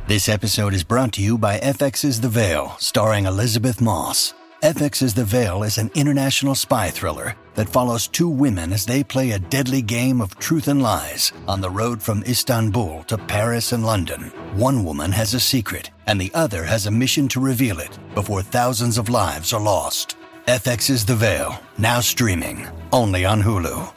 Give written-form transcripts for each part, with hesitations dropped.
This episode is brought to you by FX's The Veil, starring Elizabeth Moss. FX's The Veil is an international spy thriller that follows two women as they play a deadly game of truth and lies on the road from Istanbul to Paris and London. One woman has a secret, and the other has a mission to reveal it before thousands of lives are lost. FX's The Veil, now streaming, only on Hulu.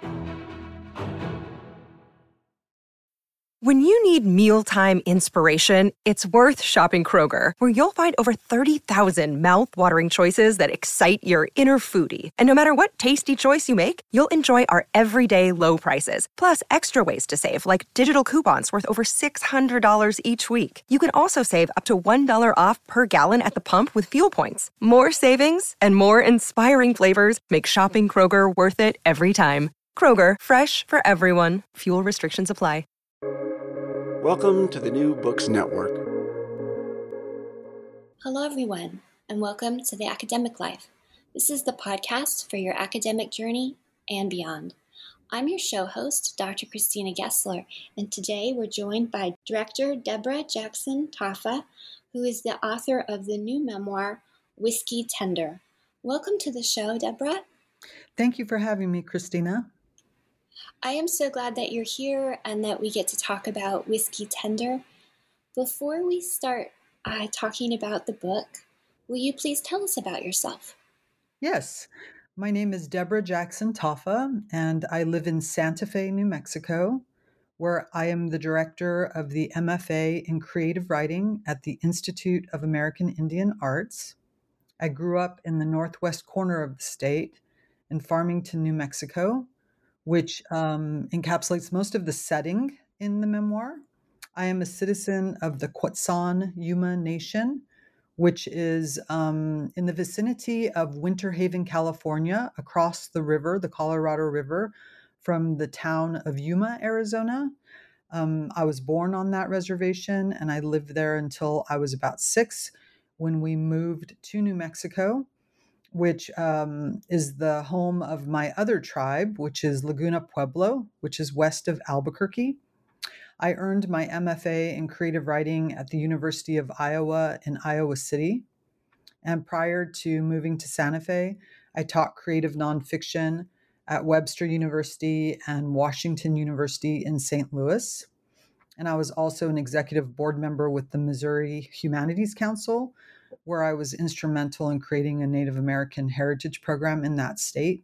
When you need mealtime inspiration, it's worth shopping Kroger, where you'll find over 30,000 mouth-watering choices that excite your inner foodie. And no matter what tasty choice you make, you'll enjoy our everyday low prices, plus extra ways to save, like digital coupons worth over $600 each week. You can also save up to $1 off per gallon at the pump with fuel points. More savings and more inspiring flavors make shopping Kroger worth it every time. Kroger, fresh for everyone. Fuel restrictions apply. Welcome to the New Books Network. Hello, everyone, and welcome to The Academic Life. This is the podcast for your academic journey and beyond. I'm your show host, Dr. Christina Gessler, and today we're joined by director Deborah Jackson Taffa, who is the author of the new memoir, Whiskey Tender. Welcome to the show, Deborah. Thank you for having me, Christina. I am so glad that you're here and that we get to talk about Whiskey Tender. Before we start talking about the book, will you please tell us about yourself? Yes, my name is Deborah Jackson Taffa, and I live in Santa Fe, New Mexico, where I am the director of the MFA in Creative Writing at the Institute of American Indian Arts. I grew up in the northwest corner of the state in Farmington, New Mexico, which encapsulates most of the setting in the memoir. I am a citizen of the Quechan Yuma Nation, which is in the vicinity of Winter Haven, California, across the river, the Colorado River, from the town of Yuma, Arizona. I was born on that reservation, and I lived there until I was about 6 when we moved to New Mexico, which is the home of my other tribe, which is Laguna Pueblo, which is west of Albuquerque. I earned my MFA in creative writing at the University of Iowa in Iowa City. And prior to moving to Santa Fe, I taught creative nonfiction at Webster University and Washington University in St. Louis. And I was also an executive board member with the Missouri Humanities Council, where I was instrumental in creating a Native American heritage program in that state.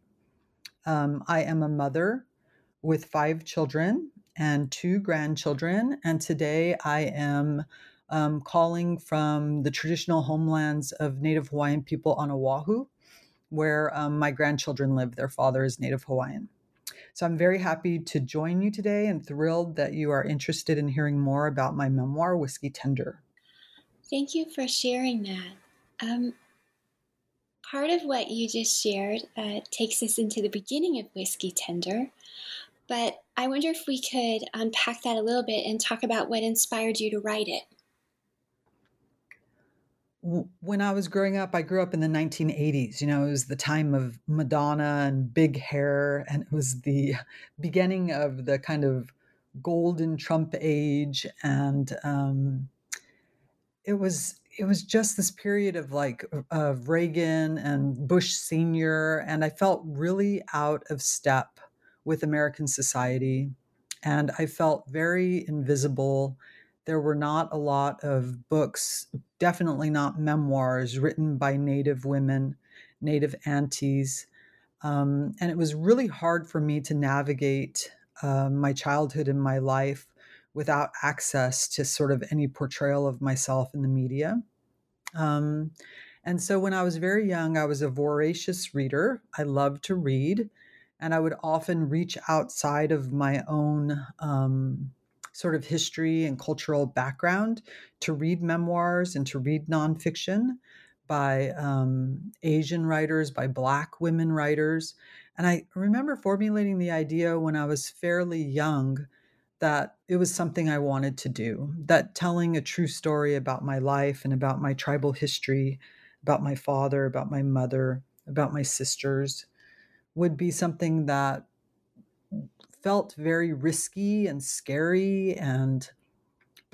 I am a mother with 5 children and 2 grandchildren, and today I am calling from the traditional homelands of Native Hawaiian people on Oahu, where my grandchildren live. Their father is Native Hawaiian. So I'm very happy to join you today and thrilled that you are interested in hearing more about my memoir, Whiskey Tender. Thank you for sharing that. Part of what you just shared takes us into the beginning of Whiskey Tender, but I wonder if we could unpack that a little bit and talk about what inspired you to write it. When I was growing up, I grew up in the 1980s. It was the time of Madonna and big hair, and it was the beginning of the kind of golden Trump age, and it was just this period of Reagan and Bush Sr., and I felt really out of step with American society, and I felt very invisible. There were not a lot of books, definitely not memoirs, written by Native women, Native aunties, and it was really hard for me to navigate my childhood and my life without access to sort of any portrayal of myself in the media. And so when I was very young, I was a voracious reader. I loved to read, and I would often reach outside of my own sort of history and cultural background to read memoirs and to read nonfiction by Asian writers, by Black women writers. And I remember formulating the idea when I was fairly young that it was something I wanted to do, that telling a true story about my life and about my tribal history, about my father, about my mother, about my sisters, would be something that felt very risky and scary,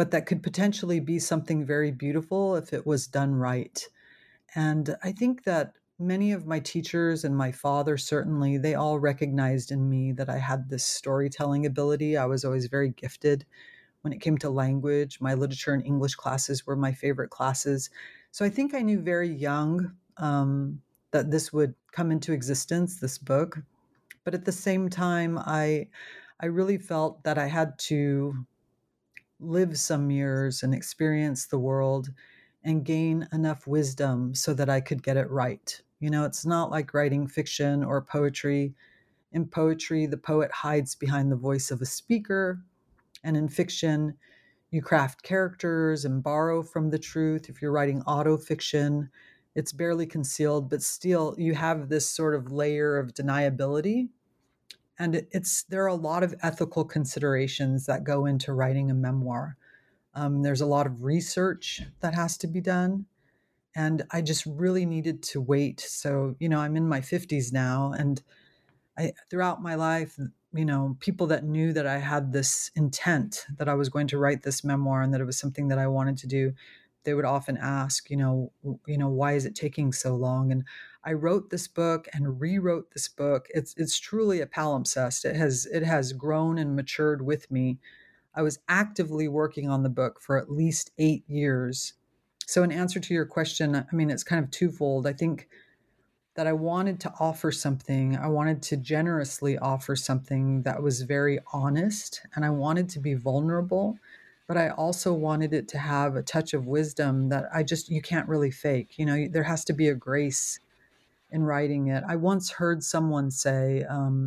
but that could potentially be something very beautiful if it was done right. And I think that many of my teachers and my father, certainly, they all recognized in me that I had this storytelling ability. I was always very gifted when it came to language. My literature and English classes were my favorite classes. So I think I knew very young that this would come into existence, this book. But at the same time, I really felt that I had to live some years and experience the world and gain enough wisdom so that I could get it right. It's not like writing fiction or poetry. In poetry, the poet hides behind the voice of a speaker, and in fiction, you craft characters and borrow from the truth. If you're writing autofiction, it's barely concealed, but still you have this sort of layer of deniability. And there are a lot of ethical considerations that go into writing a memoir. There's a lot of research that has to be done. And I just really needed to wait. So, I'm in my 50s now, and throughout my life, people that knew that I had this intent, that I was going to write this memoir and that it was something that I wanted to do, they would often ask, why is it taking so long? And I wrote this book and rewrote this book. It's truly a palimpsest. It has grown and matured with me. I was actively working on the book for at least 8 years. So in answer to your question, I mean, it's kind of twofold. I think that I wanted to offer something. I wanted to generously offer something that was very honest, and I wanted to be vulnerable, but I also wanted it to have a touch of wisdom that you can't really fake. There has to be a grace in writing it. I once heard someone say,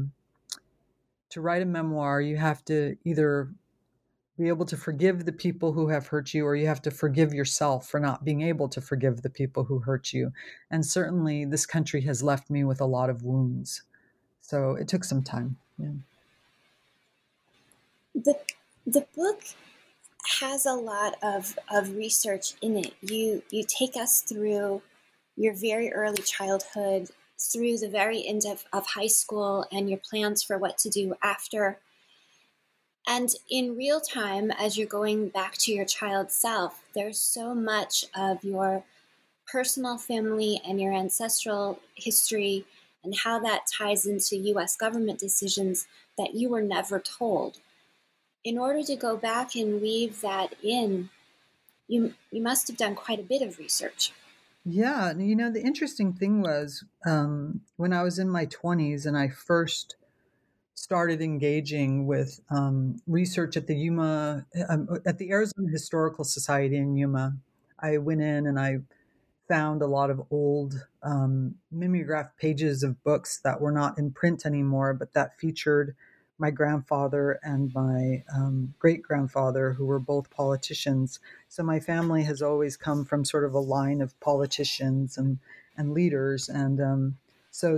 to write a memoir, you have to either be able to forgive the people who have hurt you, or you have to forgive yourself for not being able to forgive the people who hurt you. And certainly this country has left me with a lot of wounds. So it took some time. Yeah. The book has a lot of research in it. You take us through your very early childhood, through the very end of high school, and your plans for what to do after. And in real time, as you're going back to your child self, there's so much of your personal family and your ancestral history and how that ties into US government decisions that you were never told. In order to go back and weave that in, you must have done quite a bit of research. Yeah. The interesting thing was when I was in my 20s and I first started engaging with research at the at the Arizona Historical Society in Yuma. I went in and I found a lot of old mimeograph pages of books that were not in print anymore, but that featured my grandfather and my great-grandfather, who were both politicians. So my family has always come from sort of a line of politicians and leaders. And so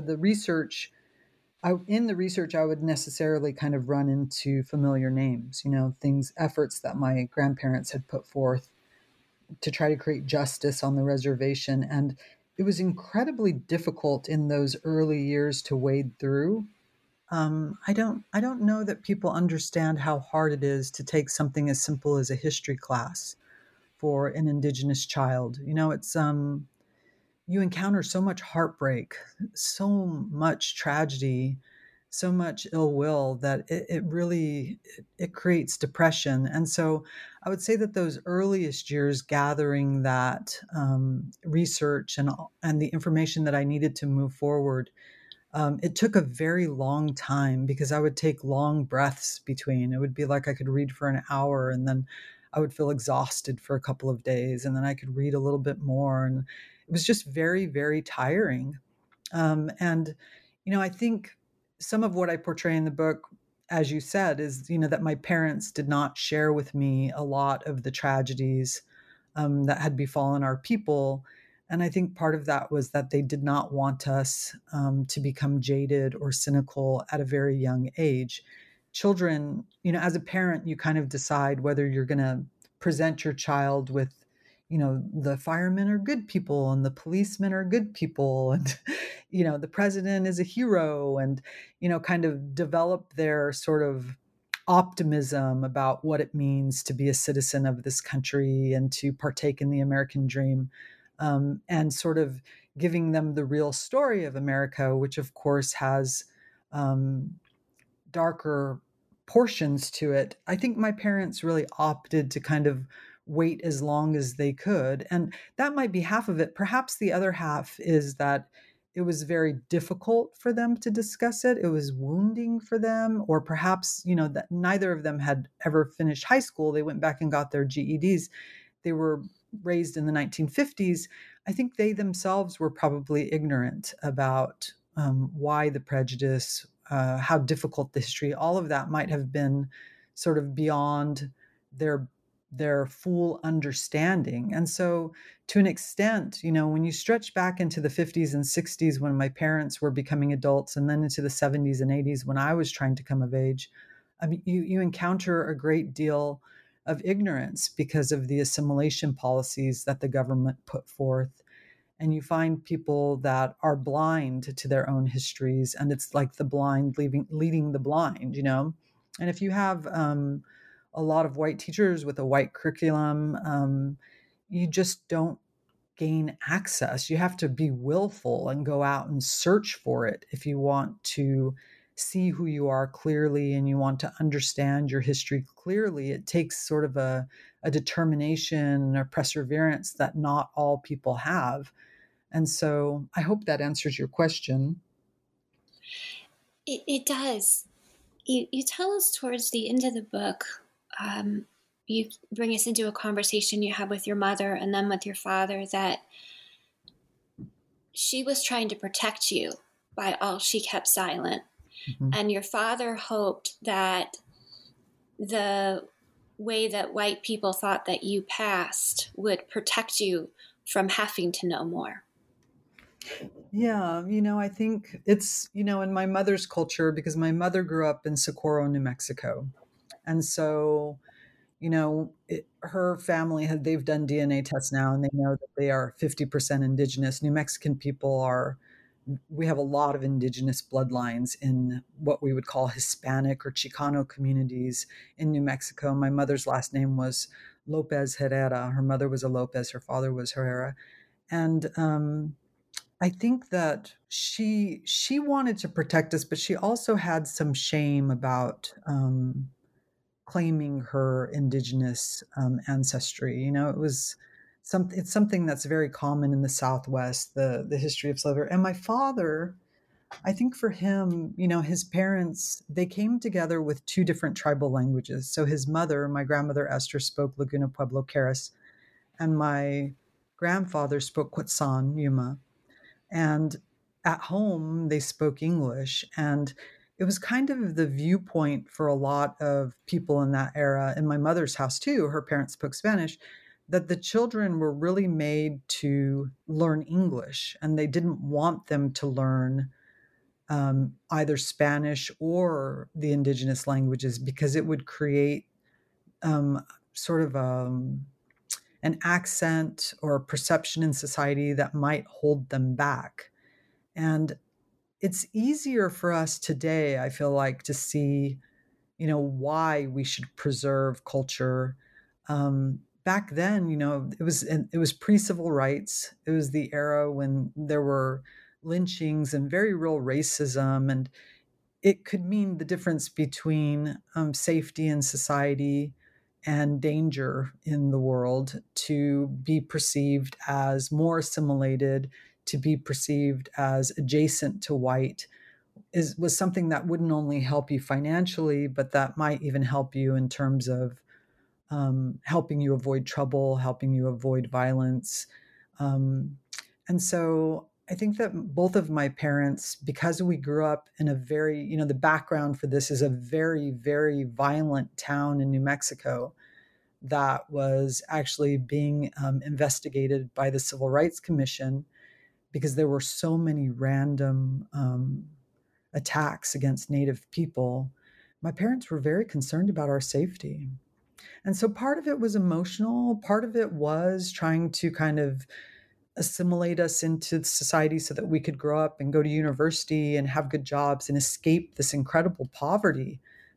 in the research, I would necessarily kind of run into familiar names, efforts that my grandparents had put forth to try to create justice on the reservation. And it was incredibly difficult in those early years to wade through. I don't know that people understand how hard it is to take something as simple as a history class for an Indigenous child. It's you encounter so much heartbreak, so much tragedy, so much ill will that it really it creates depression. And so I would say that those earliest years gathering that research and the information that I needed to move forward, it took a very long time because I would take long breaths between. It would be like I could read for an hour and then I would feel exhausted for a couple of days, and then I could read a little bit more. And it was just very, very tiring. And I think some of what I portray in the book, as you said, is, that my parents did not share with me a lot of the tragedies that had befallen our people. And I think part of that was that they did not want us to become jaded or cynical at a very young age. Children, as a parent, you kind of decide whether you're going to present your child with, the firemen are good people and the policemen are good people and, the president is a hero, and, kind of develop their sort of optimism about what it means to be a citizen of this country and to partake in the American dream, and sort of giving them the real story of America, which of course has um, darker portions to it. I think my parents really opted to kind of wait as long as they could. And that might be half of it. Perhaps the other half is that it was very difficult for them to discuss it. It was wounding for them, or perhaps, that neither of them had ever finished high school. They went back and got their GEDs. They were raised in the 1950s. I think they themselves were probably ignorant about why the prejudice, how difficult the history, all of that might have been sort of beyond their full understanding. And so to an extent, when you stretch back into the 50s and 60s when my parents were becoming adults, and then into the 70s and 80s when I was trying to come of age, I mean, you encounter a great deal of ignorance because of the assimilation policies that the government put forth. And you find people that are blind to their own histories, and it's like the blind leading the blind. And if you have a lot of white teachers with a white curriculum, you just don't gain access. You have to be willful and go out and search for it if you want to see who you are clearly and you want to understand your history clearly. It takes sort of a determination or perseverance that not all people have. And so I hope that answers your question. It does. You tell us towards the end of the book, you bring us into a conversation you had with your mother and then with your father, that she was trying to protect you by all she kept silent. Mm-hmm. And your father hoped that the way that white people thought that you passed would protect you from having to know more. Yeah, I think it's, in my mother's culture, because my mother grew up in Socorro, New Mexico. And so, her family they've done DNA tests now, and they know that they are 50% indigenous. New Mexican people we have a lot of indigenous bloodlines in what we would call Hispanic or Chicano communities in New Mexico. My mother's last name was Lopez Herrera. Her mother was a Lopez, her father was Herrera. And I think that she wanted to protect us, but she also had some shame about claiming her indigenous ancestry. It's something that's very common in the Southwest, the history of slavery. And my father, I think for him, his parents, they came together with two different tribal languages. So his mother, my grandmother Esther, spoke Laguna Pueblo Keres, and my grandfather spoke Quetzan Yuma. And at home, they spoke English. And it was kind of the viewpoint for a lot of people in that era. In my mother's house, too, her parents spoke Spanish, that the children were really made to learn English. And they didn't want them to learn either Spanish or the indigenous languages, because it would create sort of an accent or a perception in society that might hold them back. And it's easier for us today, I feel like, to see, why we should preserve culture. Back then, it was pre-civil rights. It was the era when there were lynchings and very real racism, and it could mean the difference between safety in society and danger in the world, to be perceived as more assimilated, to be perceived as adjacent to white, was something that wouldn't only help you financially, but that might even help you in terms of helping you avoid trouble, helping you avoid violence. And so I think that both of my parents, because we grew up in a very, the background for this is a very, very violent town in New Mexico that was actually being investigated by the Civil Rights Commission, because there were so many random attacks against Native people. My parents were very concerned about our safety. And so part of it was emotional. Part of it was trying to kind of assimilate us into society so that we could grow up and go to university and have good jobs and escape this incredible poverty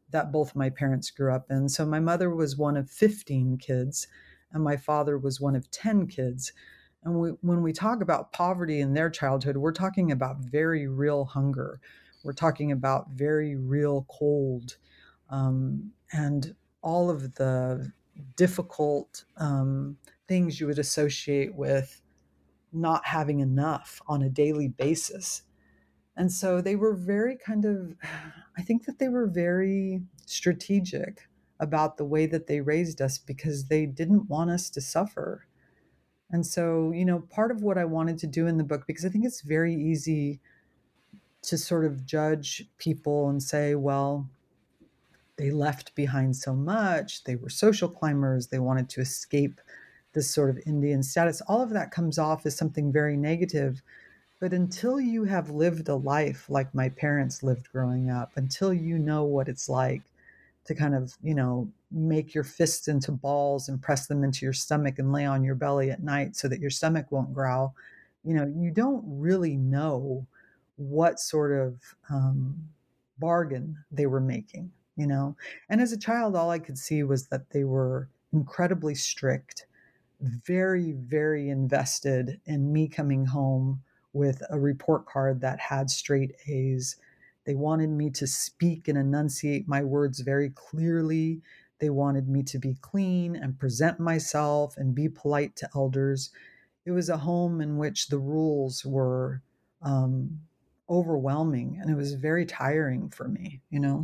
that both my parents grew up in. So my mother was one of 15 kids, and my father was one of 10 kids. And when we talk about poverty in their childhood, we're talking about very real hunger. We're talking about very real cold, and all of the difficult things you would associate with not having enough on a daily basis. And so they were very I think that they were very strategic about the way that they raised us because they didn't want us to suffer. And so, part of what I wanted to do in the book, because I think it's very easy to sort of judge people and say, well, they left behind so much, they were social climbers, they wanted to escape this sort of Indian status. All of that comes off as something very negative. But until you have lived a life like my parents lived growing up, until you know what it's like to kind of, make your fists into balls and press them into your stomach and lay on your belly at night so that your stomach won't growl, you don't really know what sort of bargain they were making. And as a child, all I could see was that they were incredibly strict, very, very invested in me coming home with a report card that had straight A's. They wanted me to speak and enunciate my words very clearly. They wanted me to be clean and present myself and be polite to elders. It was a home in which the rules were overwhelming, and it was very tiring for me.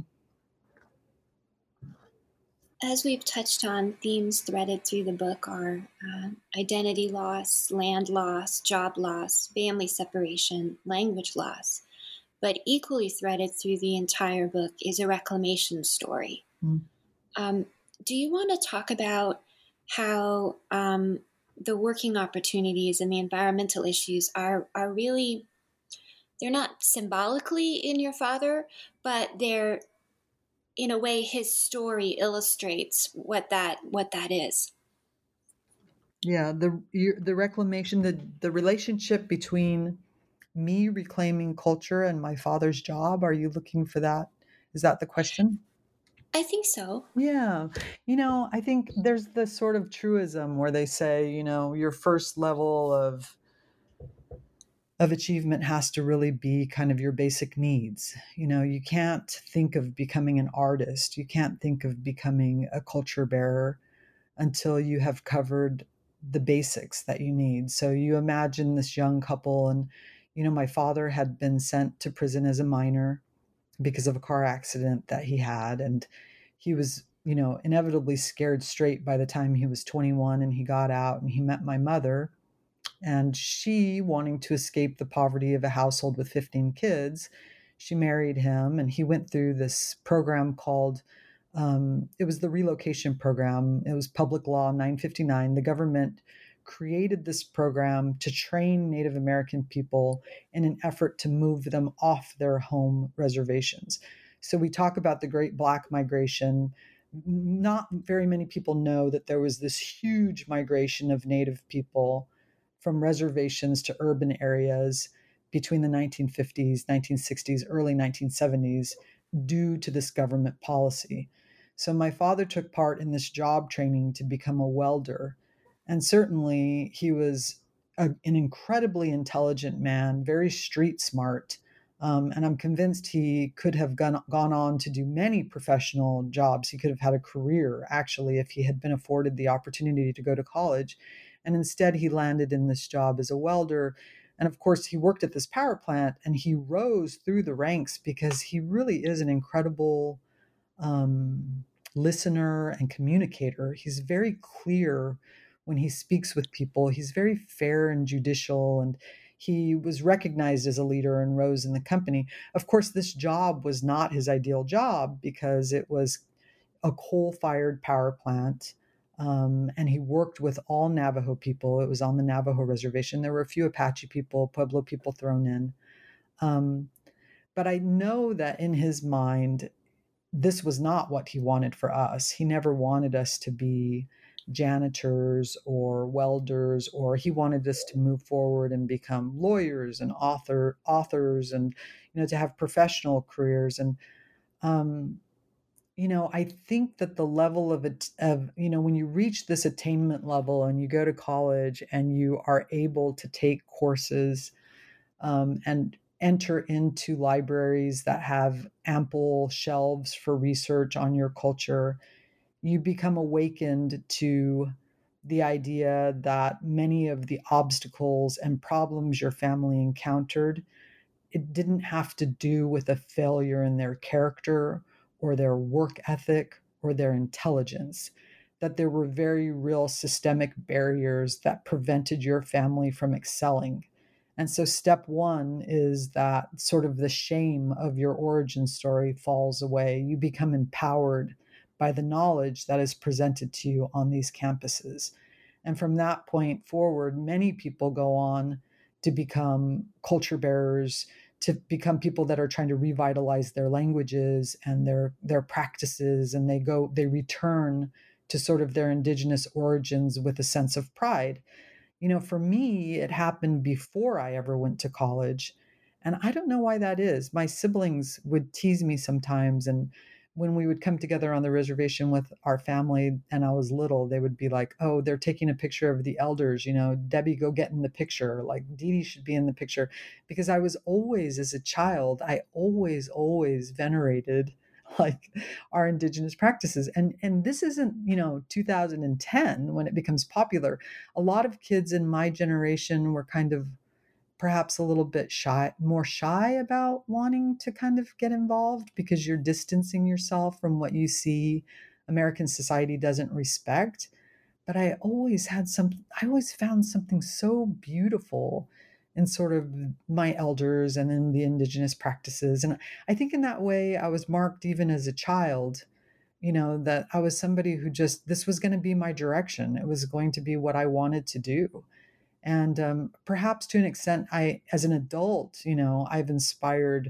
As we've touched on, themes threaded through the book are identity loss, land loss, job loss, family separation, language loss. But equally threaded through the entire book is a reclamation story. Do you want to talk about how the working opportunities and the environmental issues are really, they're not symbolically in your father, but they're, in a way, his story illustrates what that is. Yeah, the reclamation, the relationship between me reclaiming culture and my father's job. Are you looking for that? Is that the question? I think so. Yeah. I think there's this sort of truism where they say, your first level of achievement has to really be kind of your basic needs. You can't think of becoming an artist. You can't think of becoming a culture bearer until you have covered the basics that you need. So you imagine this young couple, and, my father had been sent to prison as a minor because of a car accident that he had. And he was, inevitably scared straight by the time he was 21, and he got out and he met my mother. And she, wanting to escape the poverty of a household with 15 kids, she married him, and he went through this program called, it was the relocation program. It was Public Law 959. The government created this program to train Native American people in an effort to move them off their home reservations. So we talk about the Great Black Migration. Not very many people know that there was this huge migration of Native people from reservations to urban areas between the 1950s, 1960s, early 1970s due to this government policy. So my father took part in this job training to become a welder. And certainly he was an incredibly intelligent man, very street smart. And I'm convinced he could have gone on to do many professional jobs. He could have had a career, actually, if he had been afforded the opportunity to go to college. And instead, he landed in this job as a welder. And of course, he worked at this power plant, and he rose through the ranks because he really is an incredible listener and communicator. He's very clear when he speaks with people. He's very fair and judicial, and he was recognized as a leader and rose in the company. Of course, this job was not his ideal job because it was a coal-fired power plant. And he worked with all Navajo people. It was on the Navajo reservation. There were a few Apache people, Pueblo people thrown in. But I know that in his mind, this was not what he wanted for us. He never wanted us to be janitors or welders, or he wanted us to move forward and become lawyers and authors and, to have professional careers. And I think that the level of when you reach this attainment level and you go to college and you are able to take courses and enter into libraries that have ample shelves for research on your culture, you become awakened to the idea that many of the obstacles and problems your family encountered, it didn't have to do with a failure in their character or their work ethic or their intelligence, that there were very real systemic barriers that prevented your family from excelling. And so, step one is that sort of the shame of your origin story falls away. You become empowered by the knowledge that is presented to you on these campuses. And from that point forward, many people go on to become culture bearers, to become people that are trying to revitalize their languages and their practices, and they return to sort of their indigenous origins with a sense of pride. For me, it happened before I ever went to college. And I don't know why that is. My siblings would tease me sometimes. And when we would come together on the reservation with our family and I was little, they would be like, oh, they're taking a picture of the elders. Debbie, go get in the picture. Like, Dee Dee should be in the picture. Because I was always, as a child, I always venerated like our indigenous practices. And this isn't, 2010 when it becomes popular. A lot of kids in my generation were kind of perhaps a little bit more shy about wanting to kind of get involved because you're distancing yourself from what you see American society doesn't respect. But I always found something so beautiful in sort of my elders and in the indigenous practices. And I think in that way, I was marked even as a child, that I was somebody who this was going to be my direction. It was going to be what I wanted to do. And perhaps to an extent, as an adult, I've inspired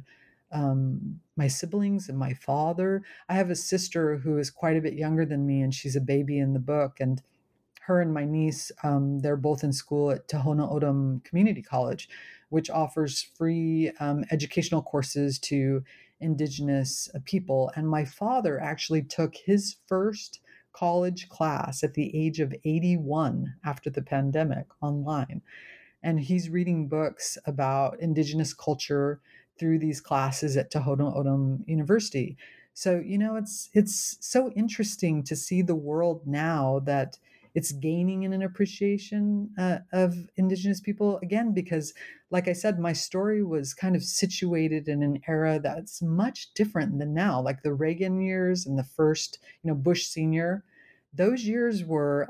my siblings and my father. I have a sister who is quite a bit younger than me, and she's a baby in the book. And her and my niece, they're both in school at Tohono O'odham Community College, which offers free educational courses to Indigenous people. And my father actually took his first college class at the age of 81 after the pandemic online. And he's reading books about Indigenous culture through these classes at Tohono O'odham University. So, it's so interesting to see the world now that it's gaining in an appreciation of Indigenous people again, because, like I said, my story was kind of situated in an era that's much different than now. Like the Reagan years and the first, Bush Senior, those years were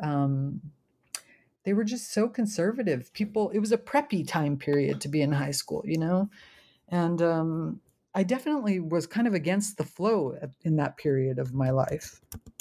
they were just so conservative. It was a preppy time period to be in high school, and I definitely was kind of against the flow in that period of my life.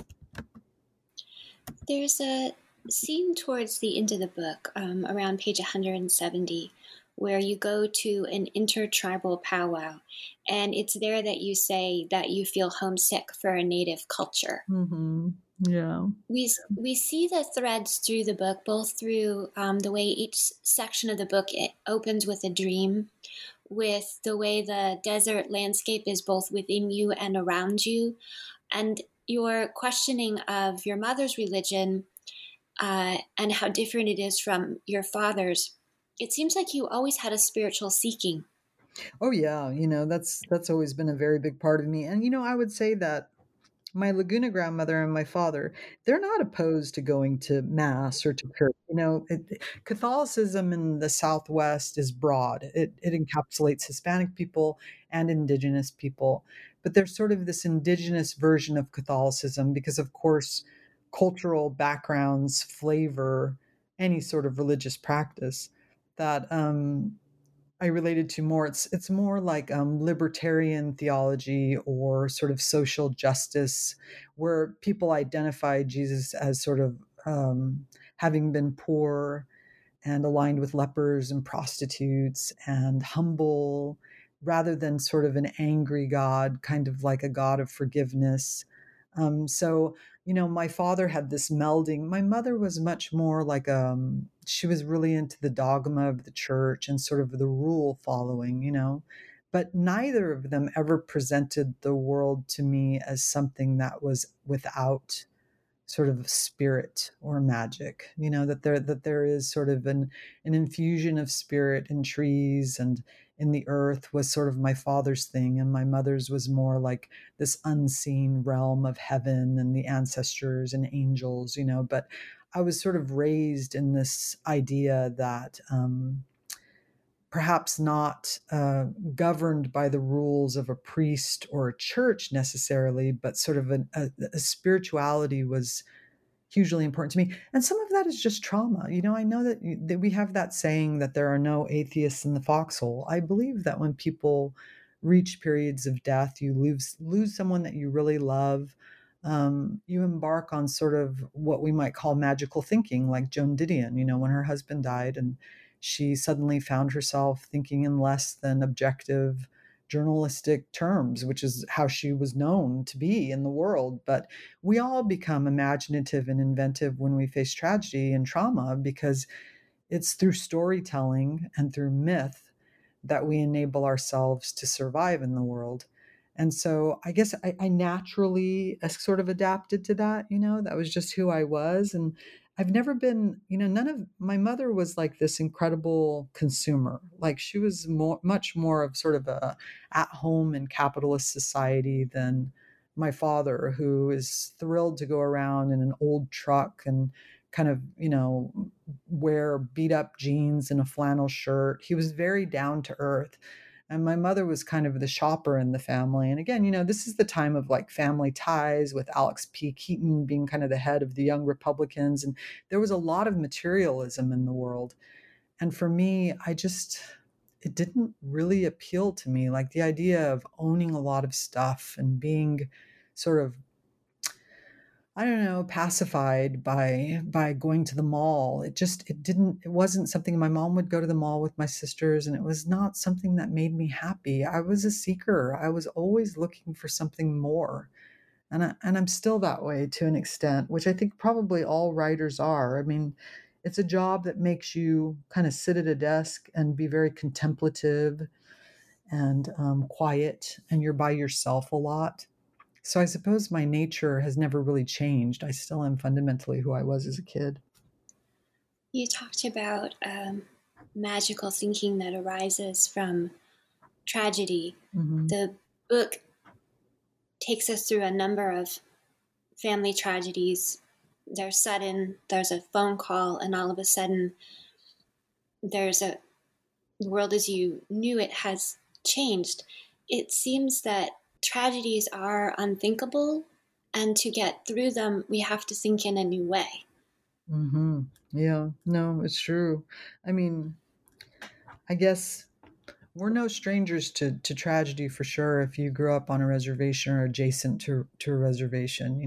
There's a scene towards the end of the book, around page 170, where you go to an intertribal powwow, and it's there that you say that you feel homesick for a native culture. Mm-hmm. Yeah. We see the threads through the book, both through the way each section of the book it opens with a dream, with the way the desert landscape is both within you and around you, and your questioning of your mother's religion and how different it is from your father's. It seems like you always had a spiritual seeking. Oh yeah, that's always been a very big part of me. And I would say that my Laguna grandmother and my father, they're not opposed to going to mass or to church. Catholicism in the Southwest is broad. It encapsulates Hispanic people and Indigenous people. But there's sort of this Indigenous version of Catholicism because, of course, cultural backgrounds flavor any sort of religious practice that I related to more. It's more like libertarian theology or sort of social justice, where people identify Jesus as sort of having been poor and aligned with lepers and prostitutes and humble, rather than sort of an angry God, kind of like a God of forgiveness. So, my father had this melding. My mother was much more like, she was really into the dogma of the church and sort of the rule following, but neither of them ever presented the world to me as something that was without sort of spirit or magic, that there is sort of an infusion of spirit in trees and in the earth was sort of my father's thing, and my mother's was more like this unseen realm of heaven and the ancestors and angels, but I was sort of raised in this idea that perhaps not governed by the rules of a priest or a church necessarily, but sort of a spirituality was hugely important to me. And some of that is just trauma. I know that we have that saying that there are no atheists in the foxhole. I believe that when people reach periods of death, you lose someone that you really love. You embark on sort of what we might call magical thinking, like Joan Didion, when her husband died and she suddenly found herself thinking in less than objective journalistic terms, which is how she was known to be in the world. But we all become imaginative and inventive when we face tragedy and trauma because it's through storytelling and through myth that we enable ourselves to survive in the world. And so I guess I naturally sort of adapted to that, that was just who I was. And I've never been, none of my mother was like this incredible consumer. Like she was much more of sort of a at home in capitalist society than my father, who is thrilled to go around in an old truck and kind of, wear beat up jeans and a flannel shirt. He was very down to earth. And my mother was kind of the shopper in the family. And again, this is the time of like Family Ties with Alex P. Keaton being kind of the head of the Young Republicans. And there was a lot of materialism in the world. And for me, it didn't really appeal to me. Like the idea of owning a lot of stuff and being sort of, I don't know, pacified by going to the mall. It wasn't something. My mom would go to the mall with my sisters, and it was not something that made me happy. I was a seeker. I was always looking for something more. And I'm still that way to an extent, which I think probably all writers are. I mean, it's a job that makes you kind of sit at a desk and be very contemplative and quiet, and you're by yourself a lot. So I suppose my nature has never really changed. I still am fundamentally who I was as a kid. You talked about magical thinking that arises from tragedy. Mm-hmm. The book takes us through a number of family tragedies. They're sudden, there's a phone call, and all of a sudden the world as you knew it has changed. It seems that tragedies are unthinkable, and to get through them, we have to think in a new way. Mm-hmm. Yeah, no, it's true. I mean, I guess we're no strangers to tragedy for sure. If you grew up on a reservation or adjacent to a reservation,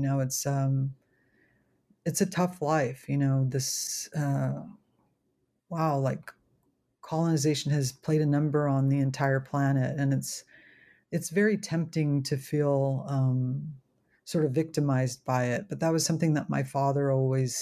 it's a tough life. This wow, like colonization has played a number on the entire planet, and it's very tempting to feel sort of victimized by it. But that was something that my father always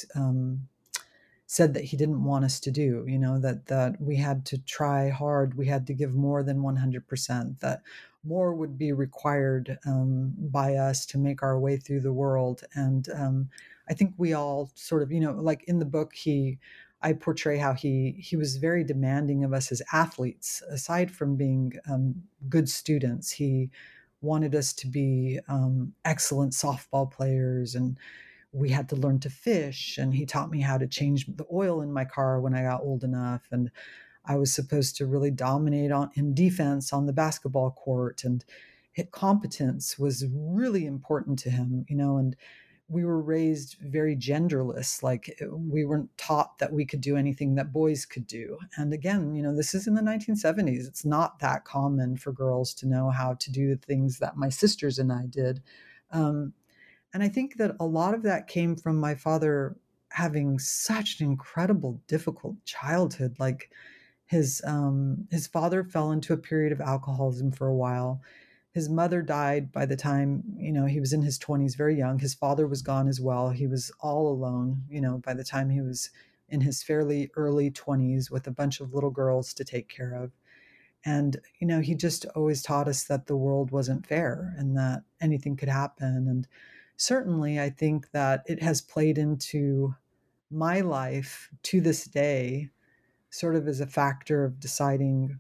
said that he didn't want us to do, that we had to try hard. We had to give more than 100%, that more would be required by us to make our way through the world. And I think we all sort of, like in the book, I portray how he was very demanding of us as athletes. Aside from being good students, he wanted us to be excellent softball players, and we had to learn to fish. And he taught me how to change the oil in my car when I got old enough. And I was supposed to really dominate in defense on the basketball court, and competence was really important to him, and we were raised very genderless. Like we weren't taught that we could do anything that boys could do. And again, this is in the 1970s. It's not that common for girls to know how to do the things that my sisters and I did. And I think that a lot of that came from my father having such an incredible, difficult childhood. Like his father fell into a period of alcoholism for a while. His mother died by the time, he was in his 20s, very young. His father was gone as well. He was all alone, by the time he was in his fairly early 20s with a bunch of little girls to take care of. And, he just always taught us that the world wasn't fair and that anything could happen. And certainly, I think that it has played into my life to this day, sort of as a factor of deciding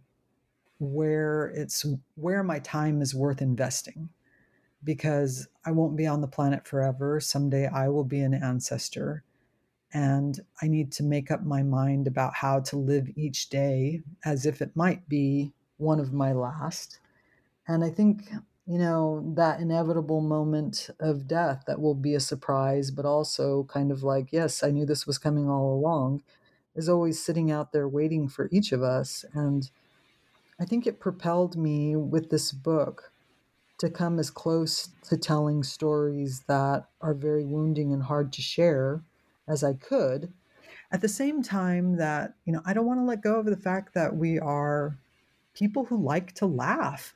where my time is worth investing, because I won't be on the planet forever. Someday I will be an ancestor, and I need to make up my mind about how to live each day as if it might be one of my last. And I think, that inevitable moment of death that will be a surprise, but also kind of like, yes, I knew this was coming all along, is always sitting out there waiting for each of us. And I think it propelled me with this book to come as close to telling stories that are very wounding and hard to share as I could. At the same time that, I don't want to let go of the fact that we are people who like to laugh.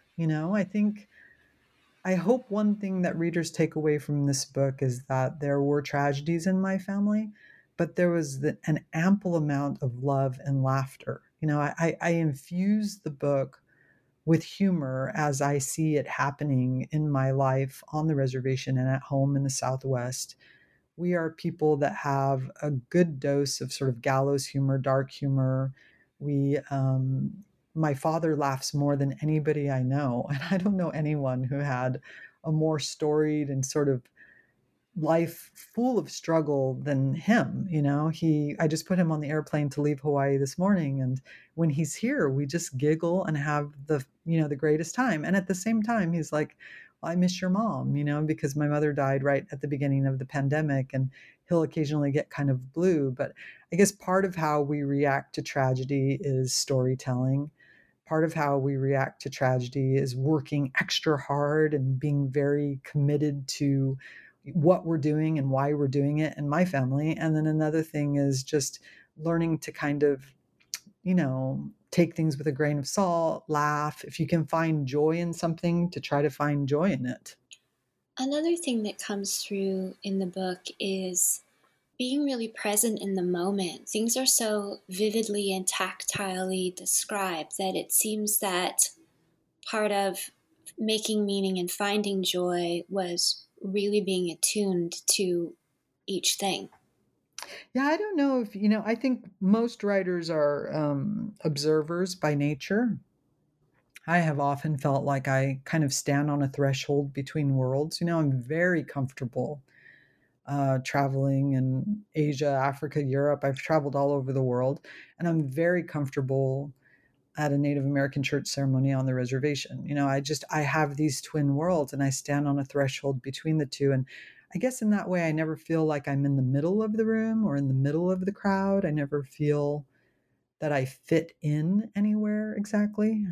I hope one thing that readers take away from this book is that there were tragedies in my family, but there was an ample amount of love and laughter. I infuse the book with humor as I see it happening in my life on the reservation and at home in the Southwest. We are people that have a good dose of sort of gallows humor, dark humor. My father laughs more than anybody I know, and I don't know anyone who had a more storied and sort of life full of struggle than him. I just put him on the airplane to leave Hawaii this morning, and when he's here, we just giggle and have the greatest time. And at the same time, he's like, well, I miss your mom, because my mother died right at the beginning of the pandemic, and he'll occasionally get kind of blue. But I guess part of how we react to tragedy is storytelling. Part of how we react to tragedy is working extra hard and being very committed to what we're doing and why we're doing it in my family. And then another thing is just learning to kind of, take things with a grain of salt, laugh. If you can find joy in something, to try to find joy in it. Another thing that comes through in the book is being really present in the moment. Things are so vividly and tactilely described that it seems that part of making meaning and finding joy was really being attuned to each thing. Yeah, I don't know if, I think most writers are observers by nature. I have often felt like I kind of stand on a threshold between worlds. I'm very comfortable traveling in Asia, Africa, Europe. I've traveled all over the world, and I'm very comfortable at a Native American church ceremony on the reservation. I have these twin worlds, and I stand on a threshold between the two. And I guess in that way, I never feel like I'm in the middle of the room or in the middle of the crowd. I never feel that I fit in anywhere exactly.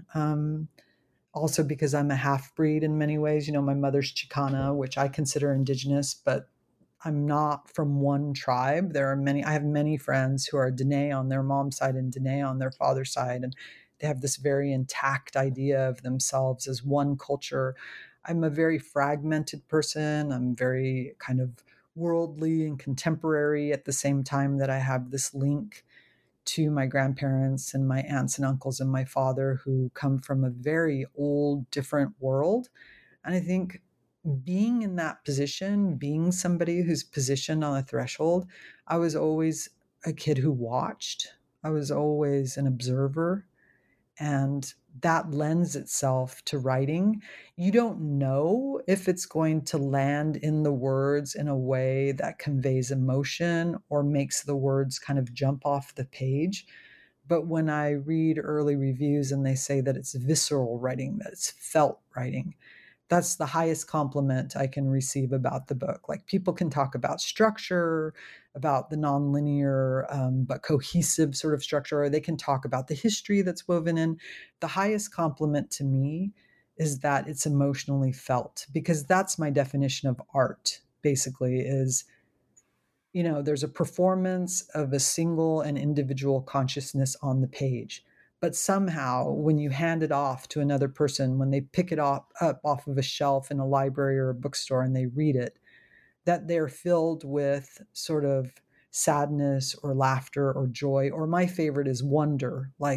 Also because I'm a half-breed in many ways. My mother's Chicana, which I consider indigenous, but I'm not from one tribe. I have many friends who are Dene on their mom's side and Dene on their father's side, and they have this very intact idea of themselves as one culture. I'm a very fragmented person. I'm very kind of worldly and contemporary at the same time that I have this link to my grandparents and my aunts and uncles and my father, who come from a very old, different world. And I think being in that position, being somebody who's positioned on a threshold, I was always a kid who watched. I was always an observer. And that lends itself to writing. You don't know if it's going to land in the words in a way that conveys emotion or makes the words kind of jump off the page. But when I read early reviews and they say that it's visceral writing, that it's felt writing, that's the highest compliment I can receive about the book. Like, people can talk about structure, about the nonlinear but cohesive sort of structure, or they can talk about the history that's woven in. The highest compliment to me is that it's emotionally felt, because that's my definition of art, basically, is, there's a performance of a single and individual consciousness on the page. But somehow, when you hand it off to another person, when they pick it up off of a shelf in a library or a bookstore and they read it, that they're filled with sort of sadness or laughter or joy, or my favorite is wonder. Like,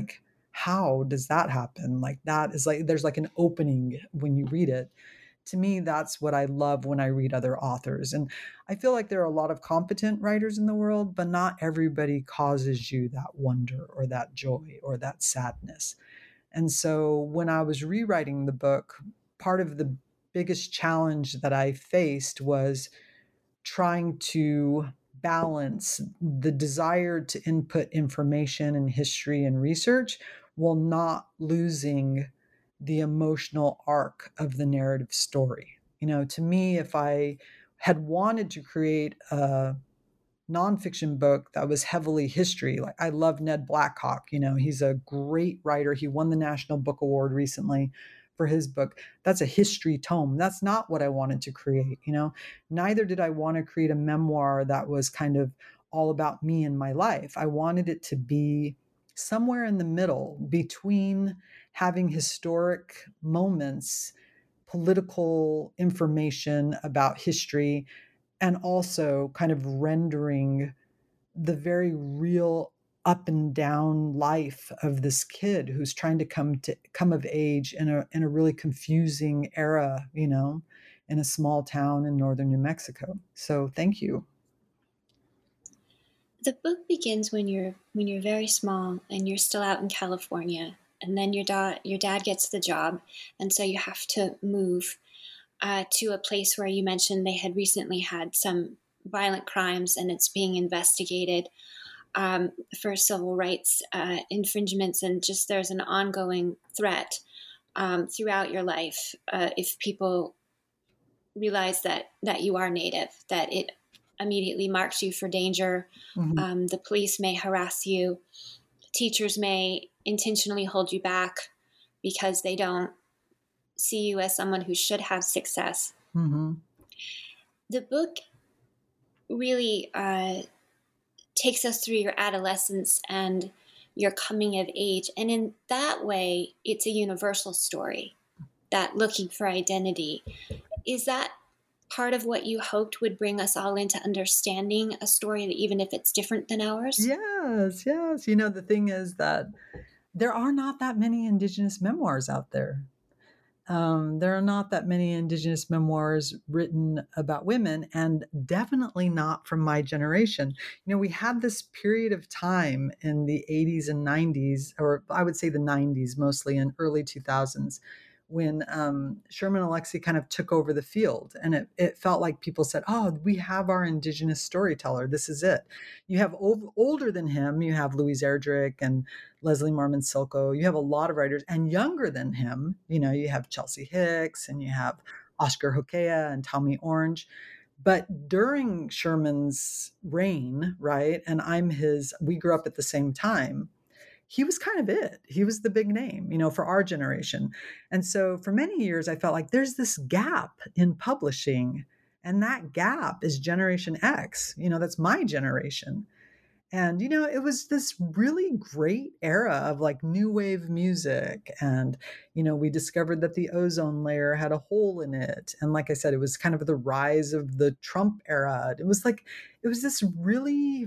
how does that happen? Like that is like, there's like an opening when you read it. To me, that's what I love when I read other authors. And I feel like there are a lot of competent writers in the world, but not everybody causes you that wonder or that joy or that sadness. And so when I was rewriting the book, part of the biggest challenge that I faced was trying to balance the desire to input information and history and research while not losing the emotional arc of the narrative story. To me, if I had wanted to create a nonfiction book that was heavily history, like I love Ned Blackhawk, he's a great writer. He won the National Book Award recently for his book. That's a history tome. That's not what I wanted to create. Neither did I want to create a memoir that was kind of all about me and my life. I wanted it to be somewhere in the middle between having historic moments, political information about history, and also kind of rendering the very real up and down life of this kid who's trying to come of age in a really confusing era, in a small town in northern New Mexico. So thank you. The book begins when you're very small and you're still out in California, and then your dad gets the job, and so you have to move to a place where you mentioned they had recently had some violent crimes, and it's being investigated for civil rights infringements, and just there's an ongoing threat throughout your life if people realize that you are Native, that it immediately marks you for danger. Mm-hmm. The police may harass you. Teachers may intentionally hold you back because they don't see you as someone who should have success. Mm-hmm. The book really takes us through your adolescence and your coming of age. And in that way, it's a universal story, that looking for identity. Is that part of what you hoped would bring us all into understanding a story, that even if it's different than ours? Yes. The thing is that there are not that many Indigenous memoirs out there. There are not that many Indigenous memoirs written about women, and definitely not from my generation. We had this period of time in the 80s and 90s, or I would say the 90s mostly, and early 2000s, when Sherman Alexie kind of took over the field. And it felt like people said, oh, we have our Indigenous storyteller. This is it. You have older than him, you have Louise Erdrich and Leslie Marmon Silko. You have a lot of writers. And younger than him, you have Chelsea Hicks and you have Oscar Hoquea and Tommy Orange. But during Sherman's reign, right, and we grew up at the same time, he was kind of it. He was the big name, for our generation. And so for many years, I felt like there's this gap in publishing, and that gap is Generation X. That's my generation. And, it was this really great era of like new wave music. And, we discovered that the ozone layer had a hole in it. And like I said, it was kind of the rise of the Trump era. It was this really,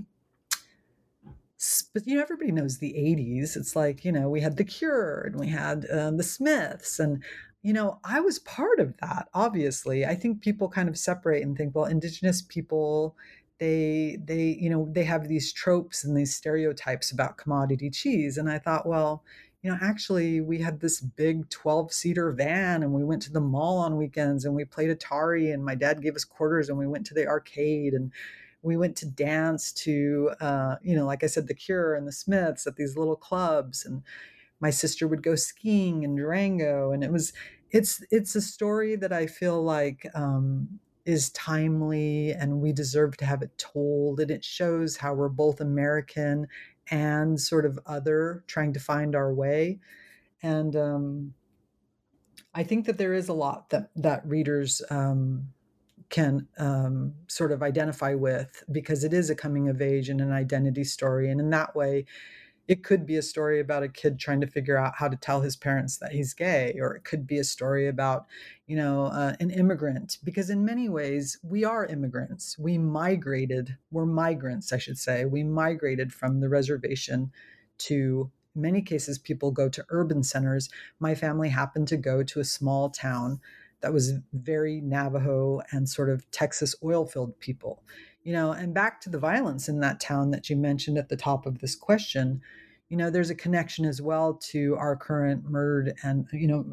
but everybody knows the 80s. It's like, we had The Cure and we had the Smiths, and I was part of that. Obviously, I think people kind of separate and think, well, Indigenous people, they have these tropes and these stereotypes about commodity cheese. And I thought, well, actually we had this big 12-seater van and we went to the mall on weekends and we played Atari, and my dad gave us quarters and we went to the arcade, and we went to dance to, like I said, The Cure and the Smiths at these little clubs. And my sister would go skiing in Durango. And it's a story that I feel like is timely, and we deserve to have it told. And it shows how we're both American and sort of other, trying to find our way. And I think that there is a lot that readers can sort of identify with, because it is a coming of age and an identity story. And in that way, it could be a story about a kid trying to figure out how to tell his parents that he's gay, or it could be a story about, an immigrant, because in many ways we are immigrants. We're migrants, I should say. We migrated from the reservation to many cases, people go to urban centers. My family happened to go to a small town that was very Navajo and sort of Texas oil field people, and back to the violence in that town that you mentioned at the top of this question. There's a connection as well to our current murdered and,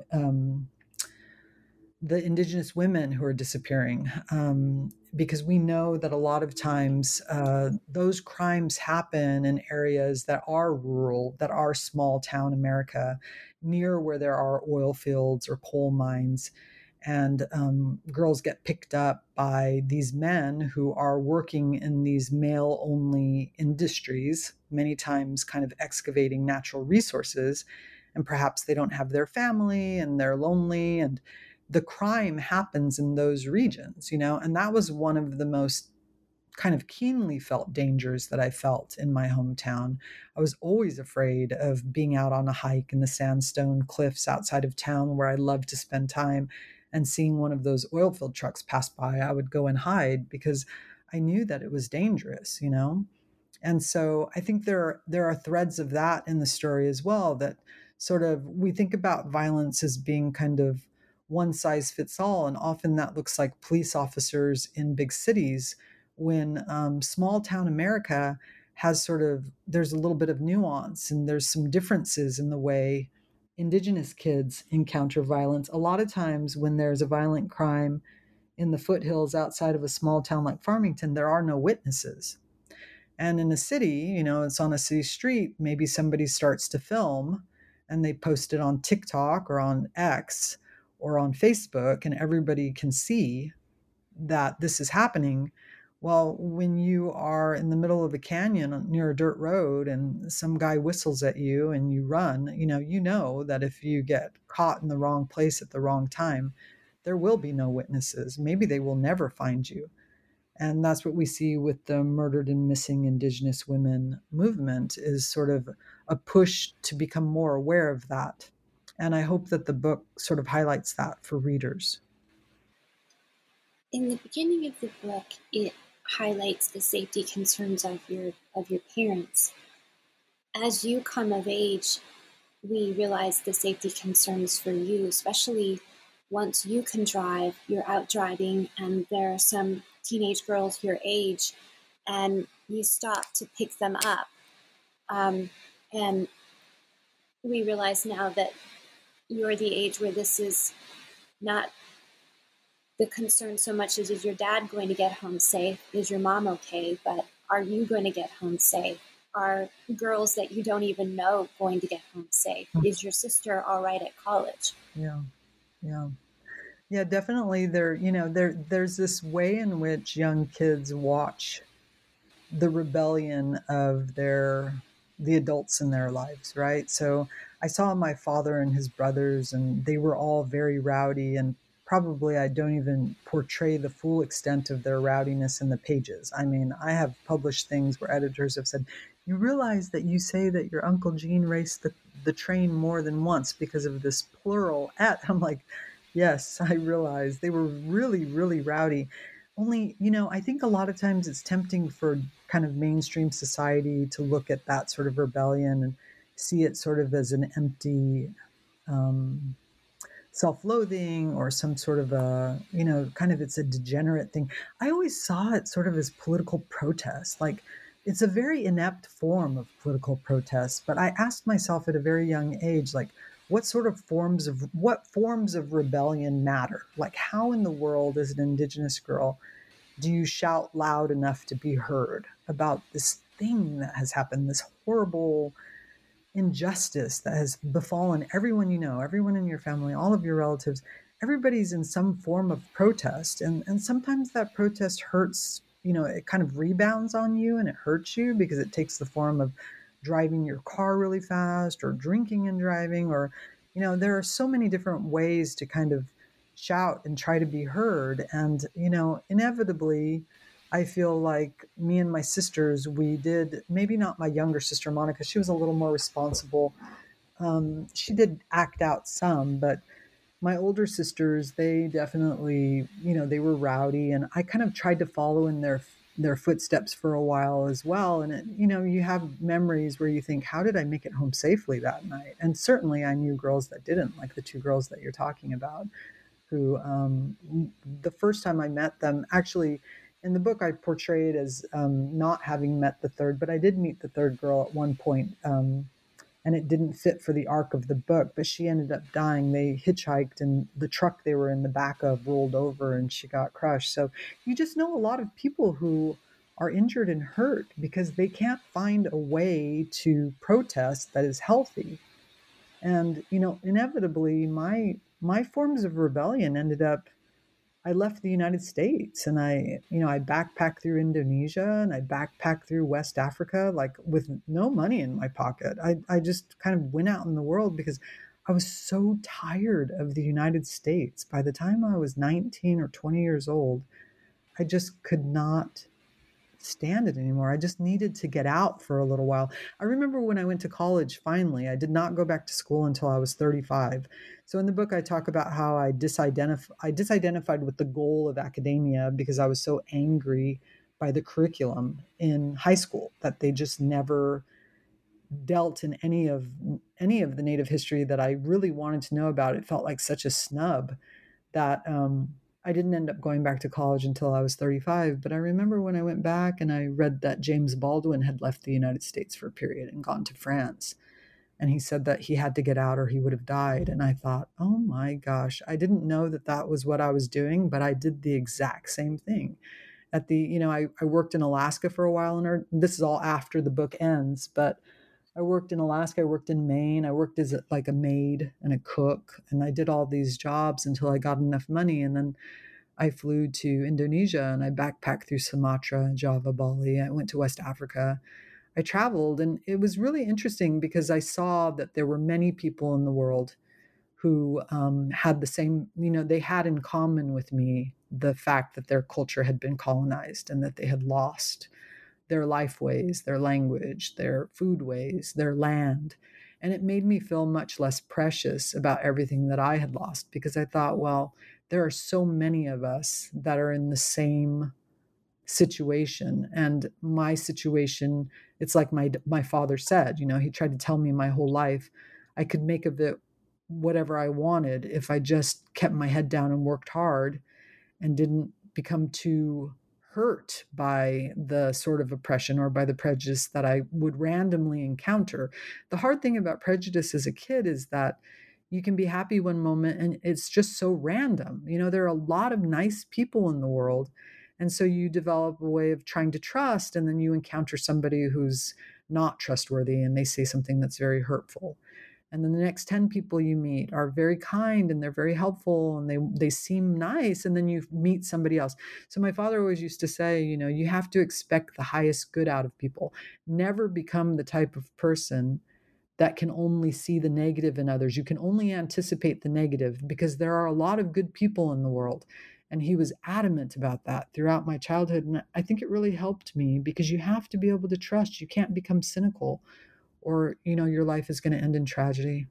the indigenous women who are disappearing, because we know that a lot of times those crimes happen in areas that are rural, that are small town America, near where there are oil fields or coal mines. And girls get picked up by these men who are working in these male only industries, many times kind of excavating natural resources. And perhaps they don't have their family and they're lonely, and the crime happens in those regions, and that was one of the most kind of keenly felt dangers that I felt in my hometown. I was always afraid of being out on a hike in the sandstone cliffs outside of town where I loved to spend time, and seeing one of those oil field trucks pass by. I would go and hide because I knew that it was dangerous, And so I think there are threads of that in the story as well, that sort of we think about violence as being kind of one size fits all. And often that looks like police officers in big cities, when small town America has there's a little bit of nuance, and there's some differences in the way indigenous kids encounter violence. A lot of times when there's a violent crime in the foothills outside of a small town like Farmington, there are no witnesses. And in a city, it's on a city street, maybe somebody starts to film and they post it on TikTok or on X or on Facebook, and everybody can see that this is happening. Well, when you are in the middle of a canyon near a dirt road and some guy whistles at you and you run, you know that if you get caught in the wrong place at the wrong time, there will be no witnesses. Maybe they will never find you. And that's what we see with the murdered and missing Indigenous women movement, is sort of a push to become more aware of that. And I hope that the book sort of highlights that for readers. In the beginning of the book, it highlights the safety concerns of your parents. As you come of age, we realize the safety concerns for you, especially once you can drive, you're out driving, and there are some teenage girls your age, and you stop to pick them up. And we realize now that you're the age where this is not the concern so much as, is your dad going to get home safe? Is your mom okay? But are you going to get home safe? Are girls that you don't even know going to get home safe? Is your sister all right at college? Yeah, definitely. There's this way in which young kids watch the rebellion of the adults in their lives, right? So I saw my father and his brothers, and they were all very rowdy, and probably I don't even portray the full extent of their rowdiness in the pages. I mean, I have published things where editors have said, you realize that you say that your Uncle Gene raced the train more than once because of this plural et. I'm like, yes, I realize they were really, really rowdy. Only, I think a lot of times it's tempting for kind of mainstream society to look at that sort of rebellion and see it sort of as an empty self-loathing, or some sort of kind of, it's a degenerate thing. I always saw it sort of as political protest. Like, it's a very inept form of political protest. But I asked myself at a very young age, like, what forms of rebellion matter? Like, how in the world, as an Indigenous girl, do you shout loud enough to be heard about this thing that has happened, this horrible injustice that has befallen everyone you know, everyone in your family, all of your relatives? Everybody's in some form of protest. And sometimes that protest hurts, it kind of rebounds on you, and it hurts you because it takes the form of driving your car really fast, or drinking and driving, or, there are so many different ways to kind of shout and try to be heard. And, inevitably, I feel like me and my sisters, we did, maybe not my younger sister, Monica, she was a little more responsible. She did act out some, but my older sisters, they definitely, they were rowdy, and I kind of tried to follow in their their footsteps for a while as well. And you have memories where you think, how did I make it home safely that night? And certainly I knew girls that didn't, like the two girls that you're talking about, who the first time I met them, actually in the book I portray it as not having met the third, but I did meet the third girl at one point. And it didn't fit for the arc of the book, but she ended up dying. They hitchhiked and the truck they were in the back of rolled over and she got crushed. So you just know a lot of people who are injured and hurt because they can't find a way to protest that is healthy. And, inevitably my forms of rebellion ended up, I left the United States and I backpacked through Indonesia and I backpacked through West Africa, like with no money in my pocket. I just kind of went out in the world because I was so tired of the United States. By the time I was 19 or 20 years old, I just could not stand it anymore. I just needed to get out for a little while. I remember when I went to college, finally, I did not go back to school until I was 35. So in the book, I talk about how I disidentified with the goal of academia because I was so angry by the curriculum in high school that they just never dealt in any of the Native history that I really wanted to know about. It felt like such a snub that I didn't end up going back to college until I was 35, but I remember when I went back and I read that James Baldwin had left the United States for a period and gone to France. And he said that he had to get out or he would have died. And I thought, oh my gosh, I didn't know that that was what I was doing, but I did the exact same thing. I worked in Alaska for a while, and this is all after the book ends, but I worked in Alaska, I worked in Maine, I worked as like a maid and a cook, and I did all these jobs until I got enough money. And then I flew to Indonesia and I backpacked through Sumatra, Java, Bali. I went to West Africa. I traveled, and it was really interesting because I saw that there were many people in the world who had the same, they had in common with me the fact that their culture had been colonized and that they had lost their life ways, their language, their food ways, their land. And it made me feel much less precious about everything that I had lost because I thought, well, there are so many of us that are in the same situation. And my situation, it's like my father said, he tried to tell me my whole life I could make of it whatever I wanted if I just kept my head down and worked hard and didn't become too hurt by the sort of oppression or by the prejudice that I would randomly encounter. The hard thing about prejudice as a kid is that you can be happy one moment and it's just so random. There are a lot of nice people in the world. And so you develop a way of trying to trust, and then you encounter somebody who's not trustworthy and they say something that's very hurtful. And then the next 10 people you meet are very kind and they're very helpful and they seem nice. And then you meet somebody else. So my father always used to say, you have to expect the highest good out of people. Never become the type of person that can only see the negative in others. You can only anticipate the negative because there are a lot of good people in the world. And he was adamant about that throughout my childhood. And I think it really helped me because you have to be able to trust. You can't become cynical, or your life is going to end in tragedy.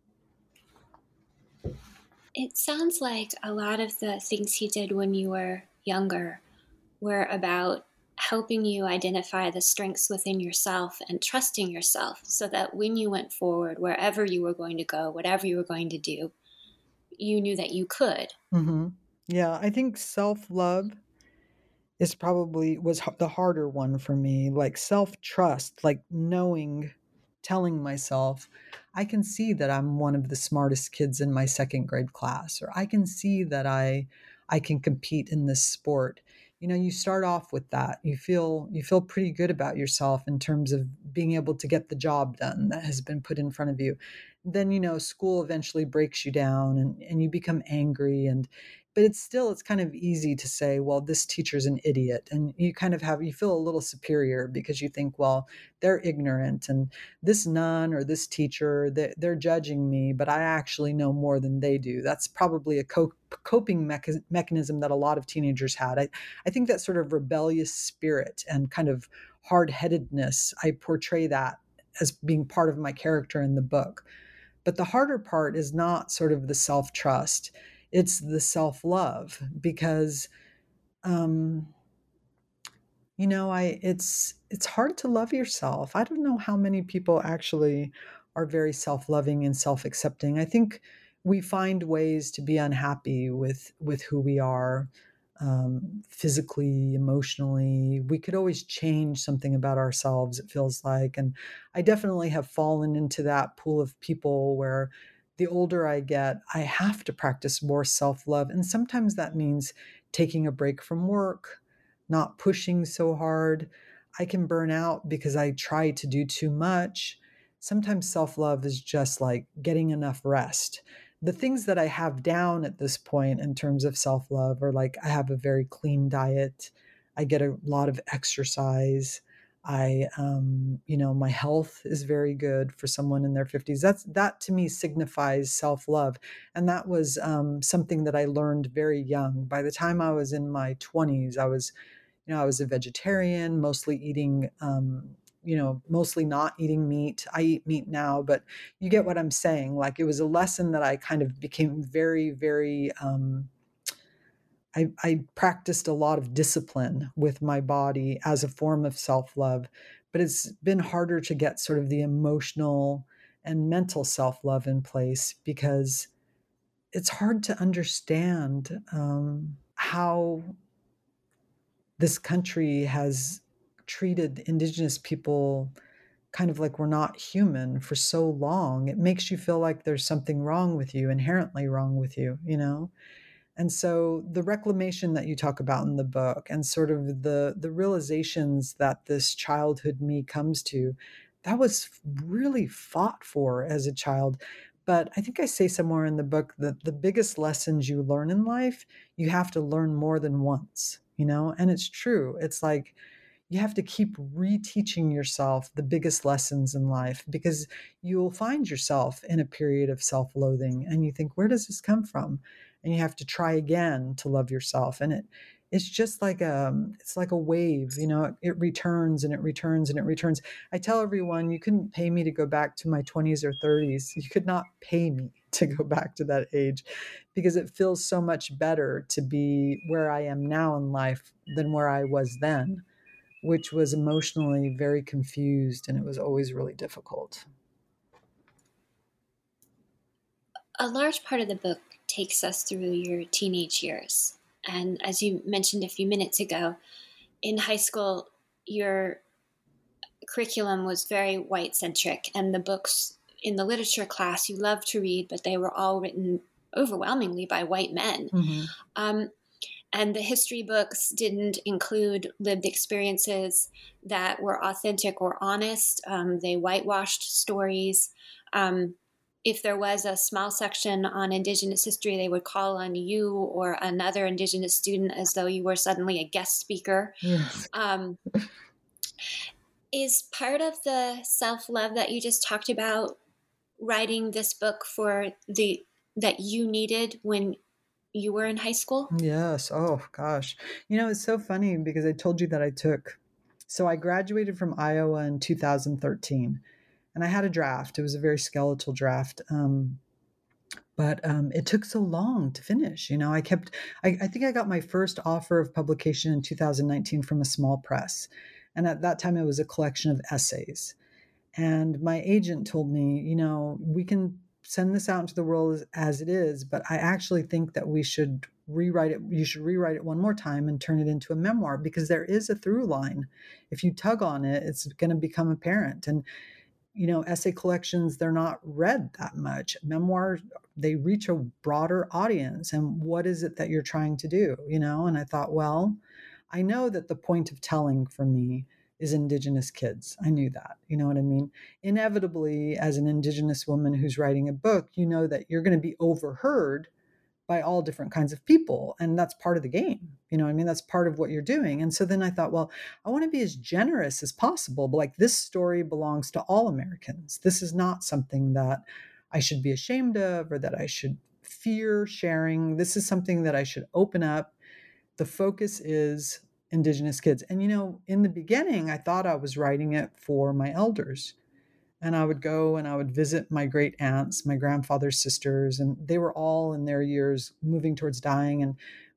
It sounds like a lot of the things he did when you were younger were about helping you identify the strengths within yourself and trusting yourself so that when you went forward, wherever you were going to go, whatever you were going to do, you knew that you could. Mm-hmm. Yeah, I think self-love was the harder one for me. Like self-trust, like telling myself, I can see that I'm one of the smartest kids in my second grade class, or I can see that I can compete in this sport. You start off with that. You feel pretty good about yourself in terms of being able to get the job done that has been put in front of you. Then, school eventually breaks you down and you become angry, but it's kind of easy to say, well, this teacher's an idiot. And you feel a little superior because you think, well, they're ignorant, and this nun or this teacher, they're judging me, but I actually know more than they do. That's probably a coping mechanism that a lot of teenagers had. I think that sort of rebellious spirit and kind of hard-headedness, I portray that as being part of my character in the book. But the harder part is not sort of the self-trust. It's the self-love because, It's hard to love yourself. I don't know how many people actually are very self-loving and self-accepting. I think we find ways to be unhappy with who we are, physically, emotionally. We could always change something about ourselves, it feels like. And I definitely have fallen into that pool of people where the older I get, I have to practice more self-love. And sometimes that means taking a break from work, not pushing so hard. I can burn out because I try to do too much. Sometimes self love is just like getting enough rest. The things that I have down at this point in terms of self love are like I have a very clean diet, I get a lot of exercise. My health is very good for someone in their 50s. That to me signifies self love. And that was something that I learned very young. By the time I was in my 20s, I was a vegetarian, mostly eating, mostly not eating meat. I eat meat now, but you get what I'm saying. Like it was a lesson that I kind of became very, very, I practiced a lot of discipline with my body as a form of self-love, but it's been harder to get sort of the emotional and mental self-love in place because it's hard to understand how this country has treated Indigenous people kind of like we're not human for so long. It makes you feel like there's something wrong with you, inherently wrong with you. And so the reclamation that you talk about in the book and sort of the realizations that this childhood me comes to, that was really fought for as a child. But I think I say somewhere in the book that the biggest lessons you learn in life, you have to learn more than once. And it's true. It's like you have to keep reteaching yourself the biggest lessons in life because you'll find yourself in a period of self-loathing and you think, where does this come from? And you have to try again to love yourself. And it's just like it's like a wave. It returns and it returns and it returns. I tell everyone, you couldn't pay me to go back to my 20s or 30s. You could not pay me to go back to that age because it feels so much better to be where I am now in life than where I was then, which was emotionally very confused, and it was always really difficult. A large part of the book takes us through your teenage years. And as you mentioned a few minutes ago, in high school, your curriculum was very white-centric, and the books in the literature class you loved to read, but they were all written overwhelmingly by white men. Mm-hmm. And the history books didn't include lived experiences that were authentic or honest. They whitewashed stories. If there was a small section on Indigenous history, they would call on you or another Indigenous student as though you were suddenly a guest speaker. Yes. Is part of the self-love that you just talked about writing this book that you needed when you were in high school? Yes. Oh, gosh. It's so funny because I told you that so I graduated from Iowa in 2013 and I had a draft. It was a very skeletal draft. But it took so long to finish. I think I got my first offer of publication in 2019 from a small press. And at that time, it was a collection of essays. And my agent told me, we can send this out into the world as it is, but I actually think that we should rewrite it. You should rewrite it one more time and turn it into a memoir because there is a through line. If you tug on it, it's going to become apparent. And essay collections, they're not read that much. Memoirs, they reach a broader audience. And what is it that you're trying to do? And I thought, well, I know that the point of telling for me is Indigenous kids. I knew that. You know what I mean? Inevitably, as an Indigenous woman who's writing a book, you know that you're going to be overheard by all different kinds of people. And that's part of the game. You know what I mean? That's part of what you're doing. And so then I thought, well, I want to be as generous as possible. But like this story belongs to all Americans. This is not something that I should be ashamed of or that I should fear sharing. This is something that I should open up. The focus is Indigenous kids. And, in the beginning, I thought I was writing it for my elders. And I would go and I would visit my great aunts, my grandfather's sisters, and they were all in their years moving towards dying. And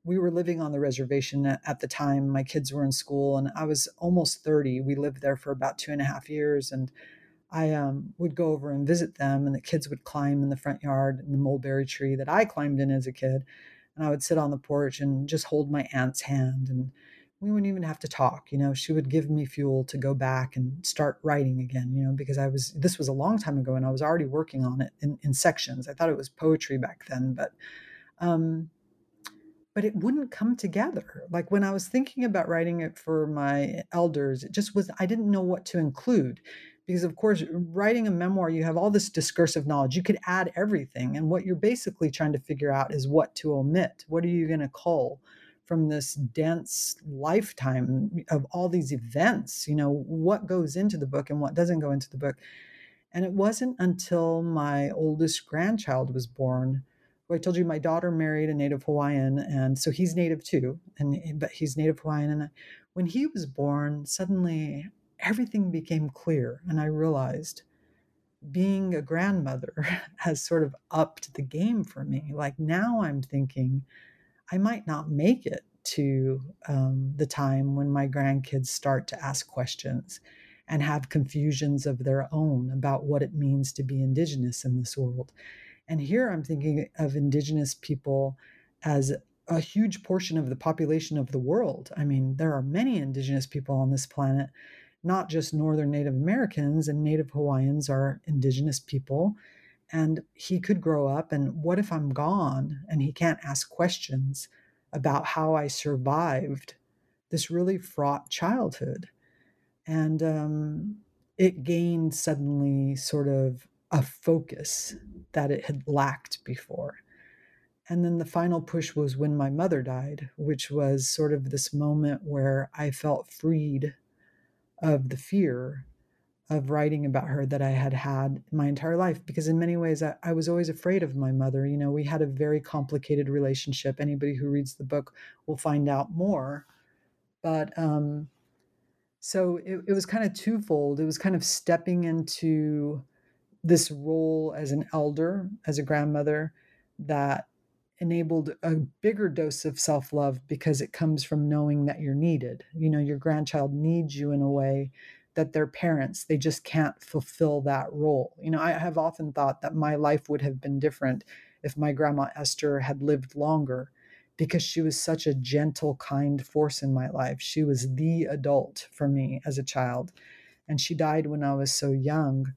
we were living on the reservation at the time. My kids were in school and I was almost 30. We lived there for about 2.5 years. And I would go over and visit them, and the kids would climb in the front yard in the mulberry tree that I climbed in as a kid. And I would sit on the porch and just hold my aunt's hand. And we wouldn't even have to talk. She would give me fuel to go back and start writing again, because this was a long time ago and I was already working on it in sections. I thought it was poetry back then, um, but it wouldn't come together. Like when I was thinking about writing it for my elders, I didn't know what to include. Because of course, writing a memoir, you have all this discursive knowledge. You could add everything. And what you're basically trying to figure out is what to omit. What are you going to cull from this dense lifetime of all these events? What goes into the book and what doesn't go into the book. And it wasn't until my oldest grandchild was born, who I told you my daughter married a Native Hawaiian, and so he's Native too, but he's Native Hawaiian. And when he was born, suddenly everything became clear, and I realized being a grandmother has sort of upped the game for me. Like now I'm thinking I might not make it to the time when my grandkids start to ask questions and have confusions of their own about what it means to be Indigenous in this world. And here I'm thinking of Indigenous people as a huge portion of the population of the world. I mean, there are many Indigenous people on this planet, not just Northern Native Americans, and Native Hawaiians are Indigenous people. And he could grow up, and what if I'm gone and he can't ask questions about how I survived this really fraught childhood? And it gained suddenly sort of a focus that it had lacked before. And then the final push was when my mother died, which was sort of this moment where I felt freed of the fear of writing about her that I had had my entire life. Because in many ways, I was always afraid of my mother. We had a very complicated relationship. Anybody who reads the book will find out more. But so it was kind of twofold. It was kind of stepping into this role as an elder, as a grandmother, that enabled a bigger dose of self-love because it comes from knowing that you're needed. Your grandchild needs you in a way that their parents, they just can't fulfill that role. I have often thought that my life would have been different if my grandma Esther had lived longer, because she was such a gentle, kind force in my life. She was the adult for me as a child. And she died when I was so young.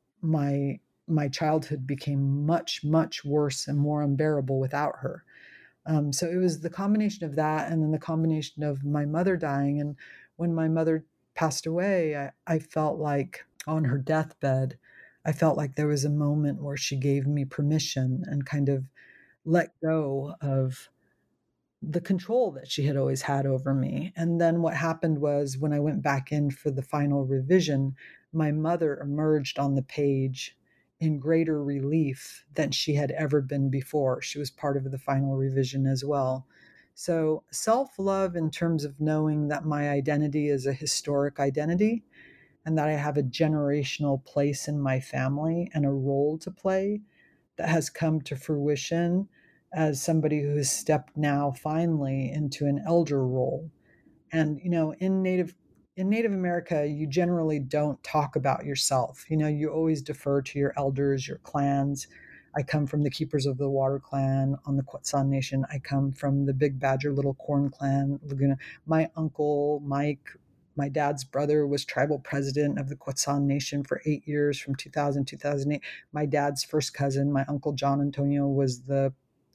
My childhood became much, much worse and more unbearable without her. So it was the combination of that, and then the combination of my mother dying. And when my mother passed away, I felt like on her deathbed, I felt like there was a moment where she gave me permission and kind of let go of the control that she had always had over me. And then what happened was when I went back in for the final revision, my mother emerged on the page in greater relief than she had ever been before. She was part of the final revision as well. So self-love in terms of knowing that my identity is a historic identity and that I have a generational place in my family and a role to play that has come to fruition as somebody who has stepped now finally into an elder role. And, in Native America, you generally don't talk about yourself. You always defer to your elders, your clans. I come from the Keepers of the Water clan on the Quetzal Nation. I come from the Big Badger Little Corn clan, Laguna. My uncle, Mike, my dad's brother, was tribal president of the Quetzal Nation for 8 years from 2000 to 2008. My dad's first cousin, my uncle John Antonio, was the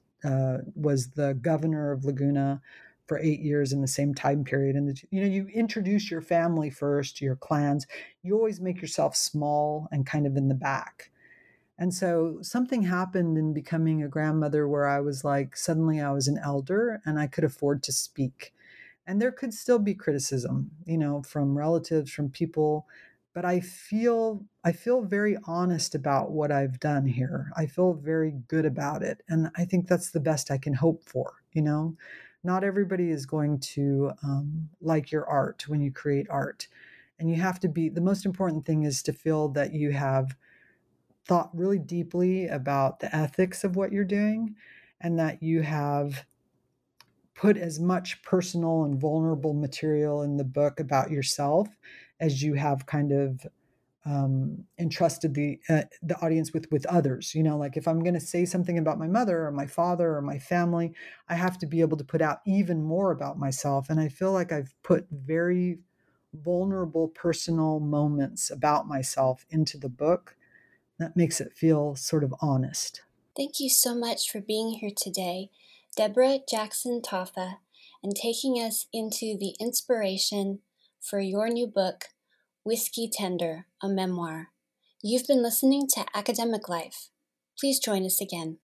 governor of Laguna for 8 years in the same time period. And you introduce your family first, your clans. You always make yourself small and kind of in the back. And so something happened in becoming a grandmother where I was like, suddenly I was an elder and I could afford to speak. And there could still be criticism, from relatives, from people, but I feel very honest about what I've done here. I feel very good about it. And I think that's the best I can hope for. Not everybody is going to like your art when you create art. And you have to the most important thing is to feel that you have thought really deeply about the ethics of what you're doing and that you have put as much personal and vulnerable material in the book about yourself as you have kind of entrusted the audience with others. Like if I'm going to say something about my mother or my father or my family, I have to be able to put out even more about myself. And I feel like I've put very vulnerable personal moments about myself into the book. That makes it feel sort of honest. Thank you so much for being here today, Deborah Jackson Toffa, and taking us into the inspiration for your new book, Whiskey Tender, a Memoir. You've been listening to Academic Life. Please join us again.